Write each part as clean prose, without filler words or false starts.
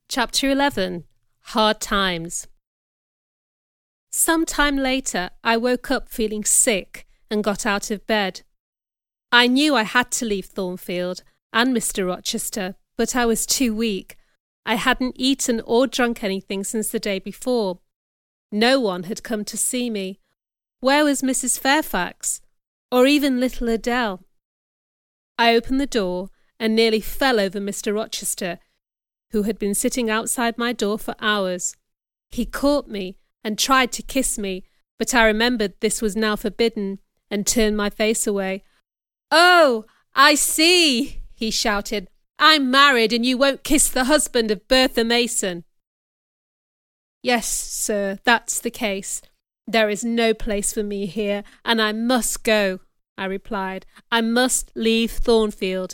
Chapter 11. Hard Times. Some time later, I woke up feeling sick and got out of bed. I knew I had to leave Thornfield and Mr. Rochester, but I was too weak. I hadn't eaten or drunk anything since the day before. No one had come to see me. Where was Mrs. Fairfax? Or even little Adele? I opened the door and nearly fell over Mr. Rochester, who had been sitting outside my door for hours. He caught me and tried to kiss me, but I remembered this was now forbidden and turned my face away. "Oh, I see," he shouted. "I'm married and you won't kiss the husband of Bertha Mason." "Yes, sir, that's the case. There is no place for me here, and I must go," I replied. "I must leave Thornfield."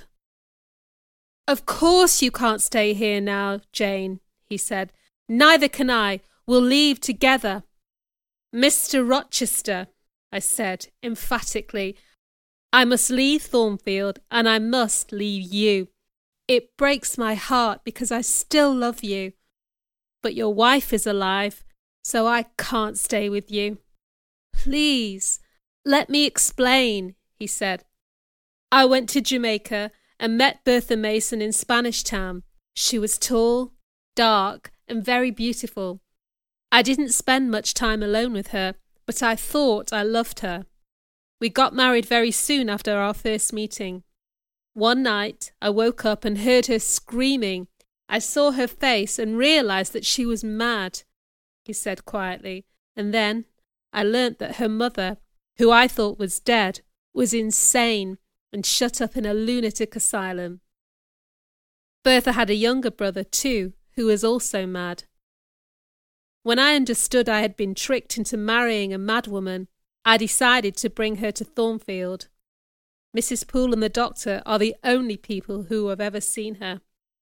"Of course you can't stay here now, Jane," he said. "Neither can I. We'll leave together." "Mr. Rochester," I said emphatically, "I must leave Thornfield and I must leave you. It breaks my heart because I still love you. But your wife is alive, so I can't stay with you." "Please, let me explain," he said. "I went to Jamaica and met Bertha Mason in Spanish Town. She was tall, dark, and very beautiful. I didn't spend much time alone with her, but I thought I loved her. We got married very soon after our first meeting. One night I woke up and heard her screaming. I saw her face and realised that she was mad," he said quietly, "and then I learnt that her mother, who I thought was dead, was insane and shut up in a lunatic asylum. Bertha had a younger brother too, who was also mad. When I understood I had been tricked into marrying a madwoman, I decided to bring her to Thornfield. Mrs. Poole and the doctor are the only people who have ever seen her."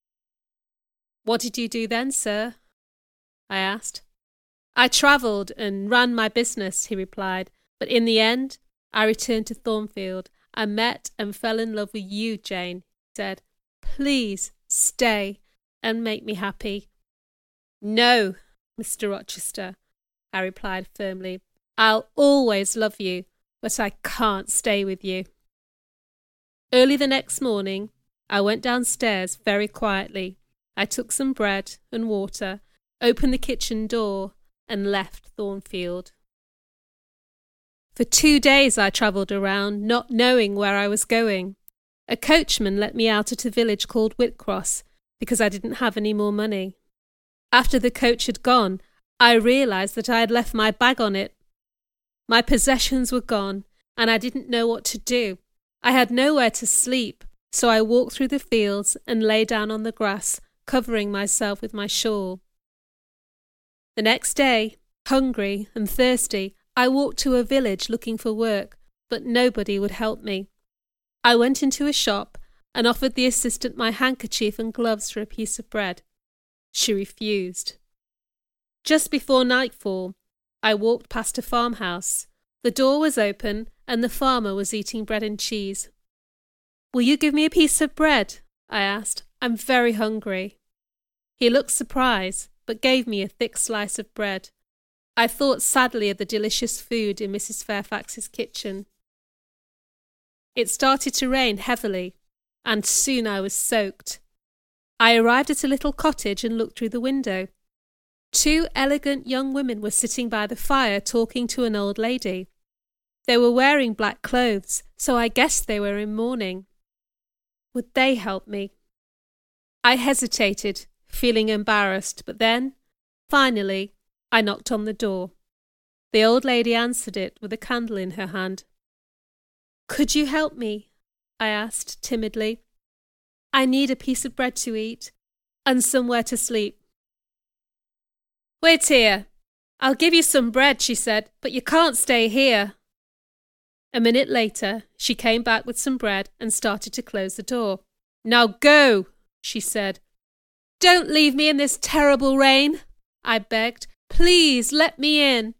"What did you do then, sir?" I asked. "I travelled and ran my business," he replied, "but in the end I returned to Thornfield. I met and fell in love with you, Jane," he said. "Please stay and make me happy." "No, Mr. Rochester," I replied firmly. "I'll always love you, but I can't stay with you." Early the next morning, I went downstairs very quietly. I took some bread and water, opened the kitchen door, and left Thornfield. For 2 days I travelled around, not knowing where I was going. A coachman let me out at a village called Whitcross, because I didn't have any more money. After the coach had gone, I realised that I had left my bag on it. My possessions were gone, and I didn't know what to do. I had nowhere to sleep, so I walked through the fields and lay down on the grass, covering myself with my shawl. The next day, hungry and thirsty, I walked to a village looking for work, but nobody would help me. I went into a shop and offered the assistant my handkerchief and gloves for a piece of bread. She refused. Just before nightfall, I walked past a farmhouse. The door was open and the farmer was eating bread and cheese. "Will you give me a piece of bread?" I asked. "I'm very hungry." He looked surprised, but gave me a thick slice of bread. I thought sadly of the delicious food in Mrs. Fairfax's kitchen. It started to rain heavily, and soon I was soaked. I arrived at a little cottage and looked through the window. 2 elegant young women were sitting by the fire talking to an old lady. They were wearing black clothes, so I guessed they were in mourning. Would they help me? I hesitated, feeling embarrassed, but then, finally, I knocked on the door. The old lady answered it with a candle in her hand. "Could you help me?" I asked timidly. "I need a piece of bread to eat and somewhere to sleep." "Wait here. I'll give you some bread," she said, "but you can't stay here." A minute later, she came back with some bread and started to close the door. "Now go," she said. "Don't leave me in this terrible rain," I begged. "Please let me in."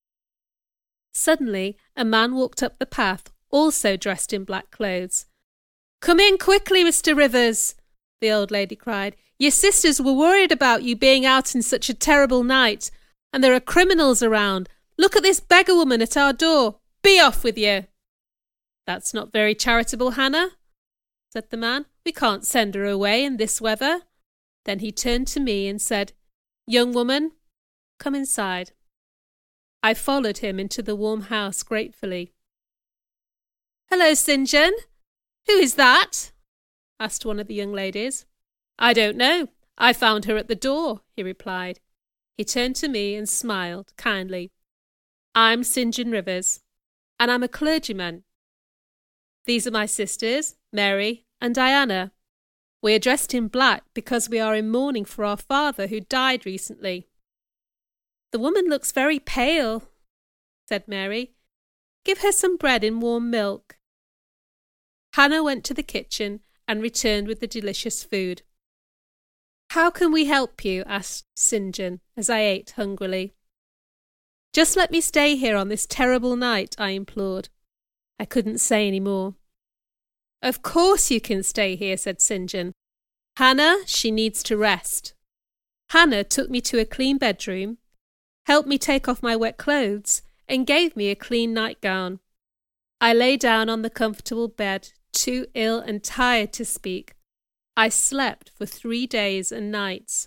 Suddenly, a man walked up the path, also dressed in black clothes. "Come in quickly, Mr. Rivers," the old lady cried. Your sisters were worried about you being out in such a terrible night, and there are criminals around. Look at this beggar woman at our door. Be off with you." "That's not very charitable, Hannah," said the man. "We can't send her away in this weather." Then he turned to me and said, "Young woman, come inside." I followed him into the warm house gratefully. "Hello, St. John. Who is that?" asked one of the young ladies. "I don't know. I found her at the door," he replied. He turned to me and smiled kindly. "I'm St. John Rivers, and I'm a clergyman. These are my sisters, Mary and Diana. We are dressed in black because we are in mourning for our father who died recently." "The woman looks very pale," said Mary. "Give her some bread in warm milk." Hannah went to the kitchen and returned with the delicious food. "How can we help you?" asked St. John as I ate hungrily. "Just let me stay here on this terrible night," I implored. I couldn't say any more. "Of course you can stay here," said St. John. "Hannah, she needs to rest." Hannah took me to a clean bedroom, helped me take off my wet clothes, and gave me a clean nightgown. I lay down on the comfortable bed, too ill and tired to speak. I slept for 3 days and nights.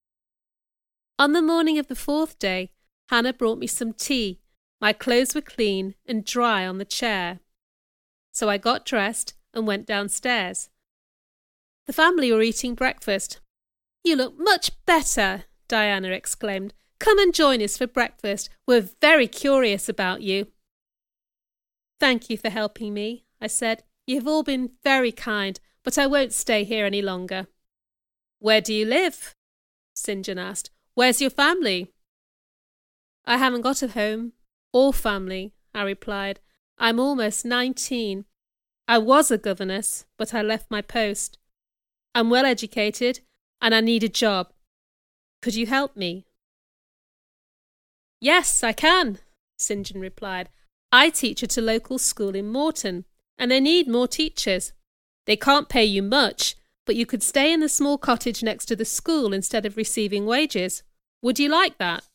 On the morning of the 4th day, Hannah brought me some tea. My clothes were clean and dry on the chair. So I got dressed and went downstairs. The family were eating breakfast. "You look much better," Diana exclaimed. "Come and join us for breakfast. We're very curious about you." "Thank you for helping me," I said. "You've all been very kind, but I won't stay here any longer." "Where do you live?" St. John asked. "Where's your family?" "I haven't got a home or family," I replied. "I'm almost 19. I was a governess, but I left my post. I'm well educated and I need a job. Could you help me?" "Yes, I can," St. John replied. "I teach at a local school in Moreton, and they need more teachers. They can't pay you much, but you could stay in the small cottage next to the school instead of receiving wages. Would you like that?"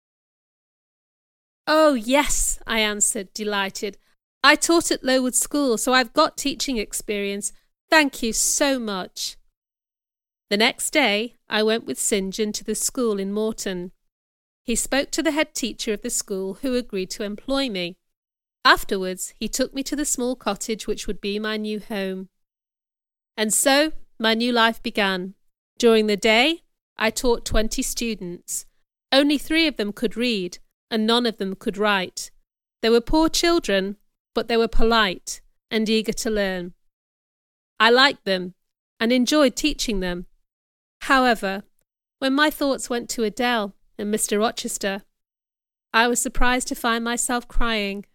"Oh, yes," I answered, delighted. "I taught at Lowood School, so I've got teaching experience. Thank you so much." The next day, I went with St. John to the school in Moreton. He spoke to the head teacher of the school, who agreed to employ me. Afterwards, he took me to the small cottage which would be my new home. And so, my new life began. During the day, I taught 20 students. Only 3 of them could read, and none of them could write. They were poor children, but they were polite and eager to learn. I liked them and enjoyed teaching them. However, when my thoughts went to Adele and Mr. Rochester, I was surprised to find myself crying.